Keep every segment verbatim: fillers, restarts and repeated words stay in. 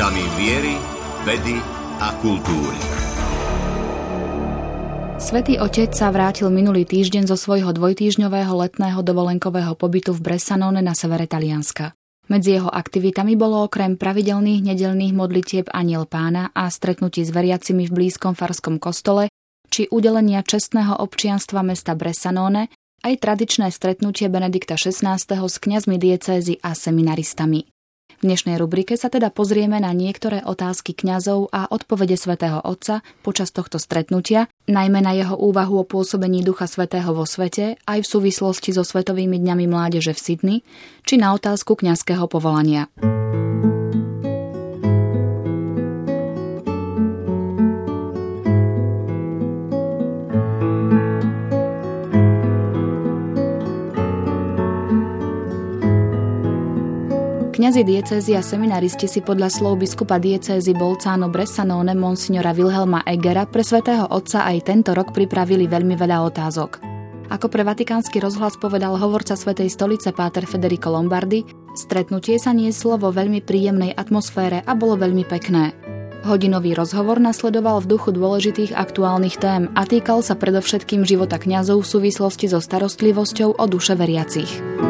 otázkami viery, vedy a kultúry. Svätý Otec sa vrátil minulý týždeň zo svojho dvojtýždňového letného dovolenkového pobytu v Bressanone na severe Talianska. Medzi jeho aktivitami bolo okrem pravidelných nedeľných modlitieb Anjel Pána a stretnutí s veriacimi v blízkom farskom kostole či udelenia čestného občianstva mesta Bressanone aj tradičné stretnutie Benedikta šestnásteho s kňazmi diecézy a seminaristami. V dnešnej rubrike sa teda pozrieme na niektoré otázky kňazov a odpovede svätého Otca počas tohto stretnutia, najmä na jeho úvahu o pôsobení Ducha Svätého vo svete, aj v súvislosti so Svetovými dňami mládeže v Sydney, či na otázku kňazského povolania. Kňazi diecézy a seminaristi si podľa slov biskupa diecézy Bolzano Bressanone monsignora Wilhelma Eggera pre svätého Otca aj tento rok pripravili veľmi veľa otázok. Ako pre Vatikánsky rozhlas povedal hovorca Svätej stolice páter Federico Lombardi, stretnutie sa nieslo vo veľmi príjemnej atmosfére a bolo veľmi pekné. Hodinový rozhovor nasledoval v duchu dôležitých aktuálnych tém a týkal sa predovšetkým života kňazov v súvislosti so starostlivosťou o duše veriacich.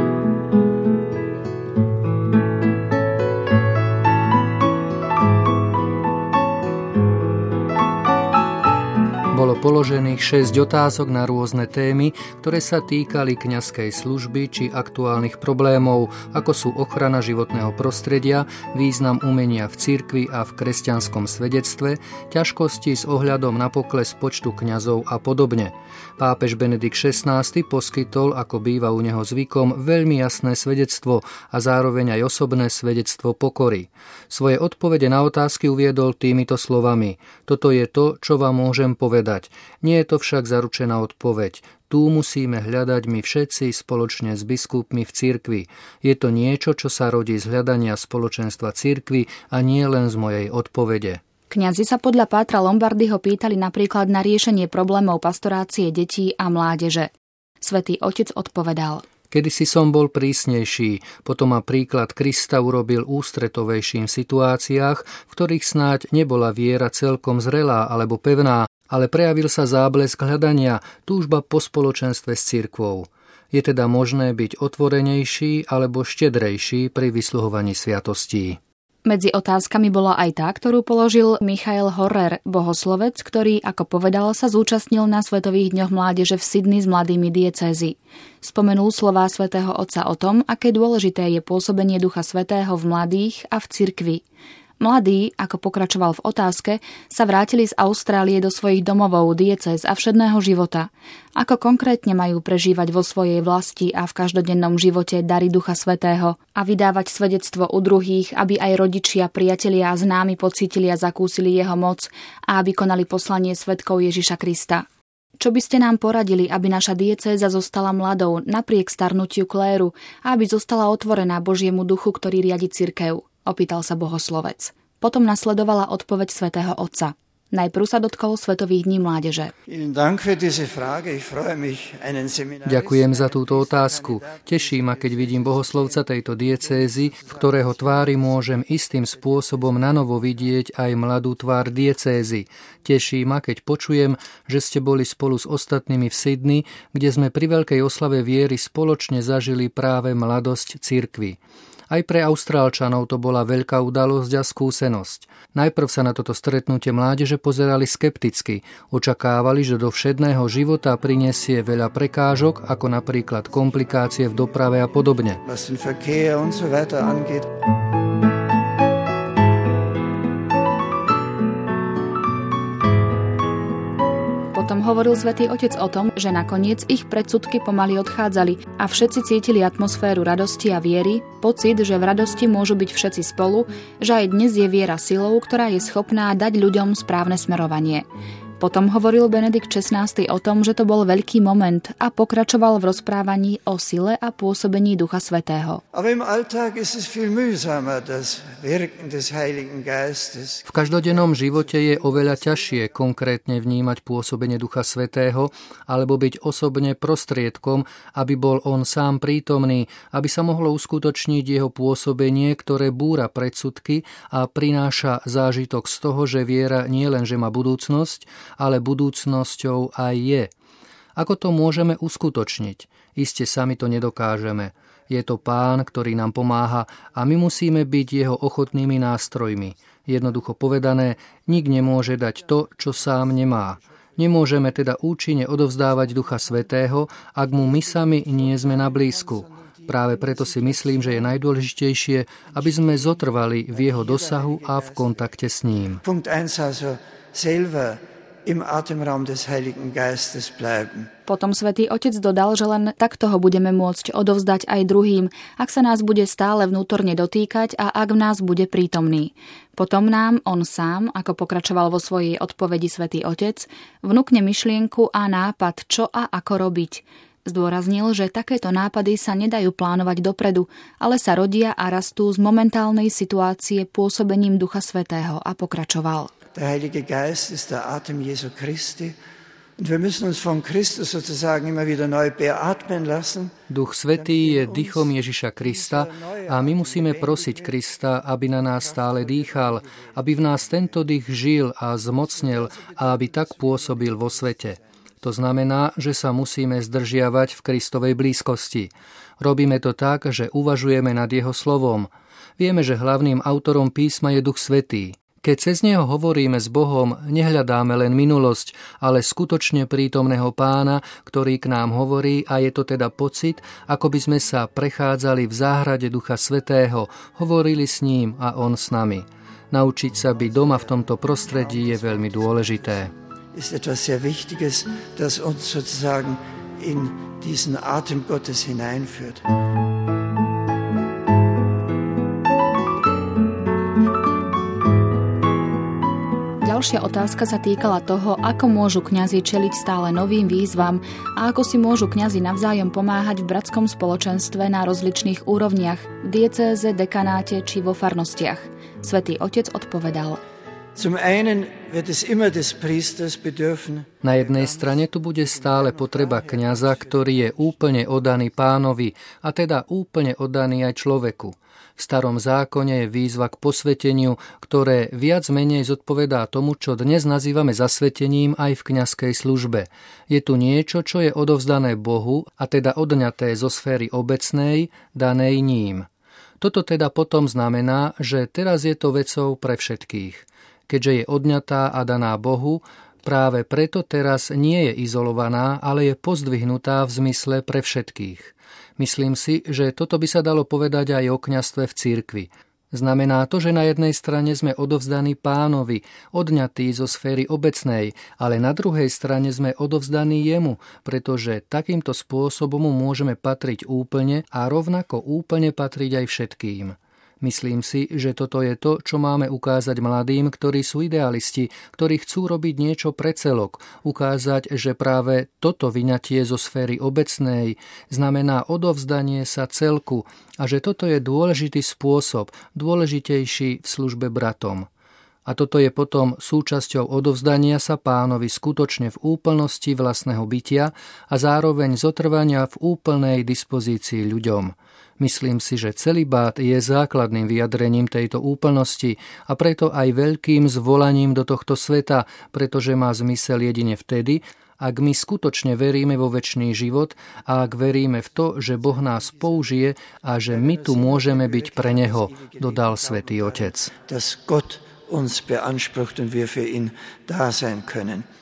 Bolo položených šesť otázok na rôzne témy, ktoré sa týkali kňazskej služby či aktuálnych problémov, ako sú ochrana životného prostredia, význam umenia v cirkvi a v kresťanskom svedectve, ťažkosti s ohľadom na pokles počtu kňazov a podobne. Pápež Benedikt šestnásty poskytol, ako býva u neho zvykom, veľmi jasné svedectvo a zároveň aj osobné svedectvo pokory. Svoje odpovede na otázky uviedol týmito slovami: Toto je to, čo vám môžem povedať. Nie je to však zaručená odpoveď. Tu musíme hľadať my všetci spoločne s biskupmi v cirkvi. Je to niečo, čo sa rodí z hľadania spoločenstva cirkvi a nie len z mojej odpovede. Kňazi sa podľa pátra Lombardyho pýtali napríklad na riešenie problémov pastorácie detí a mládeže. Svätý Otec odpovedal: Kedysi som bol prísnejší, potom ma príklad Krista urobil ústretovejším v situáciách, v ktorých snáď nebola viera celkom zrelá alebo pevná, ale prejavil sa záblesk hľadania, túžba po spoločenstve s cirkvou. Je teda možné byť otvorenejší alebo štedrejší pri vysluhovaní sviatostí. Medzi otázkami bola aj tá, ktorú položil Michael Horrer, bohoslovec, ktorý, ako povedal, sa zúčastnil na Svetových dňoch mládeže v Sydney s mladými diecézy. Spomenul slová svätého Otca o tom, aké dôležité je pôsobenie Ducha Svätého v mladých a v cirkvi. Mladí, ako pokračoval v otázke, sa vrátili z Austrálie do svojich domovov, diecéz a všedného života. Ako konkrétne majú prežívať vo svojej vlasti a v každodennom živote dary Ducha Svätého a vydávať svedectvo u druhých, aby aj rodičia, priatelia a známi pocítili a zakúsili jeho moc a aby konali poslanie svedkov Ježiša Krista. Čo by ste nám poradili, aby naša diecéza zostala mladou napriek starnutiu kléru a aby zostala otvorená Božiemu duchu, ktorý riadi cirkev? Opýtal sa bohoslovec. Potom nasledovala odpoveď svätého Otca. Najprv sa dotkol Svetových dní mládeže. Ďakujem za túto otázku. Teší ma, keď vidím bohoslovca tejto diecézy, v ktorého tvári môžem istým spôsobom nanovo vidieť aj mladú tvár diecézy. Teší ma, keď počujem, že ste boli spolu s ostatnými v Sydney, kde sme pri veľkej oslave viery spoločne zažili práve mladosť cirkvi. Aj pre Austrálčanov to bola veľká udalosť a skúsenosť. Najprv sa na toto stretnutie mládeže pozerali skepticky. Očakávali, že do všedného života prinesie veľa prekážok, ako napríklad komplikácie v doprave a podobne. Potom hovoril Svätý Otec o tom, že nakoniec ich predsudky pomaly odchádzali a všetci cítili atmosféru radosti a viery, pocit, že v radosti môžu byť všetci spolu, že aj dnes je viera silou, ktorá je schopná dať ľuďom správne smerovanie. Potom hovoril Benedikt šestnásty o tom, že to bol veľký moment a pokračoval v rozprávaní o sile a pôsobení Ducha Svätého. V každodennom živote je oveľa ťažšie konkrétne vnímať pôsobenie Ducha Svätého alebo byť osobne prostriedkom, aby bol on sám prítomný, aby sa mohlo uskutočniť jeho pôsobenie, ktoré búra predsudky a prináša zážitok z toho, že viera nie len že má budúcnosť, ale budúcnosťou aj je. Ako to môžeme uskutočniť? Iste sami to nedokážeme. Je to Pán, ktorý nám pomáha a my musíme byť jeho ochotnými nástrojmi. Jednoducho povedané, nik nemôže dať to, čo sám nemá. Nemôžeme teda účinne odovzdávať Ducha Svätého, ak mu my sami nie sme na blízku. Práve preto si myslím, že je najdôležitejšie, aby sme zotrvali v jeho dosahu a v kontakte s ním. Im Atemraum des Heiligen Geistes bleiben. Potom Svätý Otec dodal, že len takto ho budeme môcť odovzdať aj druhým, ak sa nás bude stále vnútorne dotýkať a ak v nás bude prítomný. Potom nám on sám, ako pokračoval vo svojej odpovedi Svätý Otec, vnúkne myšlienku a nápad, čo a ako robiť. Zdôraznil, že takéto nápady sa nedajú plánovať dopredu, ale sa rodia a rastú z momentálnej situácie pôsobením Ducha Svätého a pokračoval. Der Heilige Geist ist der Atem Jesu Christi und wir müssen uns von Christus sozusagen immer wieder neu beatmen lassen. Duch Svätý je dýchom Ježiša Krista a my musíme prosiť Krista, aby na nás stále dýchal, aby v nás tento dých žil a zmocnil a aby tak pôsobil vo svete. To znamená, že sa musíme zdržiavať v Kristovej blízkosti. Robíme to tak, že uvažujeme nad jeho slovom. Vieme, že hlavným autorom písma je Duch Svätý. Keď cez neho hovoríme s Bohom, nehľadáme len minulosť, ale skutočne prítomného Pána, ktorý k nám hovorí a je to teda pocit, ako by sme sa prechádzali v záhrade Ducha Svätého, hovorili s ním a on s nami. Naučiť sa byť doma v tomto prostredí je veľmi dôležité. Ist etwas sehr Wichtiges, das uns sozusagen in diesen Atem Gottes hineinführt. Ďalšia otázka sa týkala toho, ako môžu kňazi čeliť stále novým výzvam a ako si môžu kňazi navzájom pomáhať v bratskom spoločenstve na rozličných úrovniach, v diecéze, dekanáte či vo farnostiach. Svätý Otec odpovedal. Na jednej strane tu bude stále potreba kňaza, ktorý je úplne oddaný Pánovi, a teda úplne oddaný aj človeku. V Starom zákone je výzva k posveteniu, ktoré viac menej zodpovedá tomu, čo dnes nazývame zasvetením aj v kňazskej službe. Je tu niečo, čo je odovzdané Bohu, a teda odňaté zo sféry obecnej, danej ním. Toto teda potom znamená, že teraz je to vecou pre všetkých. Keďže je odňatá a daná Bohu, práve preto teraz nie je izolovaná, ale je pozdvihnutá v zmysle pre všetkých. Myslím si, že toto by sa dalo povedať aj o kňazstve v cirkvi. Znamená to, že na jednej strane sme odovzdaní Pánovi, odňatí zo sféry obecnej, ale na druhej strane sme odovzdaní jemu, pretože takýmto spôsobom mu môžeme patriť úplne a rovnako úplne patriť aj všetkým. Myslím si, že toto je to, čo máme ukázať mladým, ktorí sú idealisti, ktorí chcú robiť niečo pre celok, ukázať, že práve toto vyňatie zo sféry obecnej znamená odovzdanie sa celku a že toto je dôležitý spôsob, dôležitejší v službe bratom. A toto je potom súčasťou odovzdania sa Pánovi skutočne v úplnosti vlastného bytia a zároveň zotrvania v úplnej dispozícii ľuďom. Myslím si, že celibát je základným vyjadrením tejto úplnosti a preto aj veľkým zvolaním do tohto sveta, pretože má zmysel jedine vtedy, ak my skutočne veríme vo večný život a ak veríme v to, že Boh nás použije a že my tu môžeme byť pre Neho, dodal Svätý Otec. Dass Gott uns beansprucht und wir für ihn da sein können.